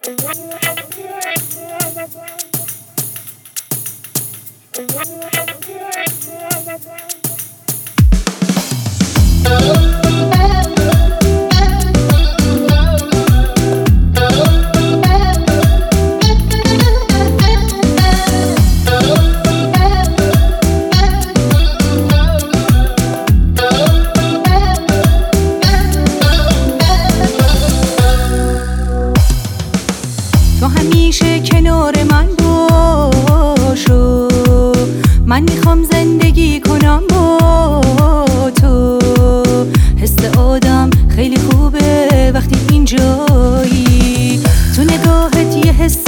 تو همیشه کنار من باشو، من میخوام زندگی کنم با تو. حس آدم خیلی خوبه وقتی اینجایی، تو نگاهت یه حس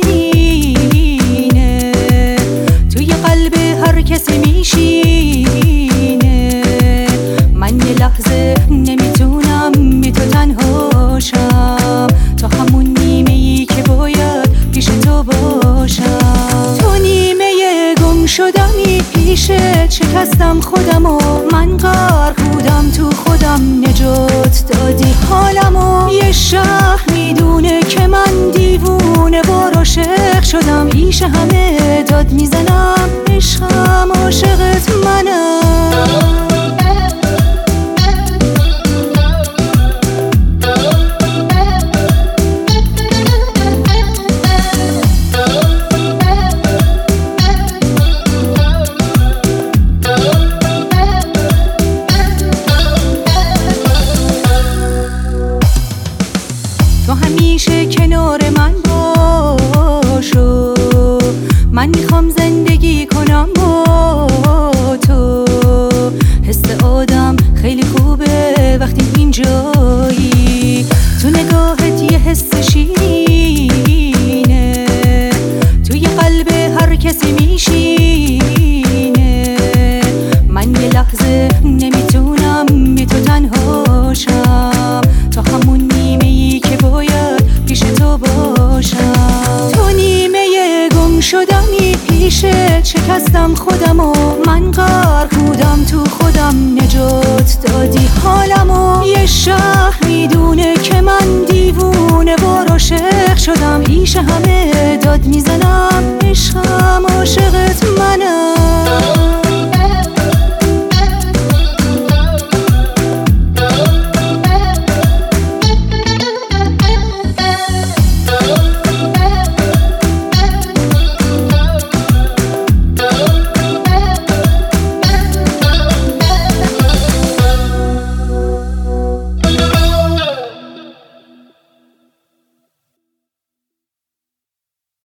شیرینه، توی قلب هر کسی میشینه. من یه لحظه نمیتونم بی تو تنها شم، تا همون نیمه‌ای که باید پیش تو باشم. تو نیمه گم شدمی پیشت، شکستم خودمو، من غرق بودم تو خودم، نجات دادی حالمو. یه شهر میدونه که من دیوونه و عاشق شدم، پیش همه داد میزنم عشقم، عاشقت منم. تو همیشه کنار من باشو، من میخوام زندگی کنم با تو. حس آدم خیلی خوبه وقتی اینجایی، تو نگاهت یه حس شیرینه، توی قلب هر کسی میشینه. من یه لحظه نمیتونم بی تو تنها شم، تا همون نیمه‌ای که باید پیش تو باشم. تو نیمه گم شدمی پیشت، شکستم خودمو، من غرق بودم تو خودم، نجات دادی حالمو. یه شهر میدونه که من دیوونه و عاشق شدم، پیش همه داد میزنم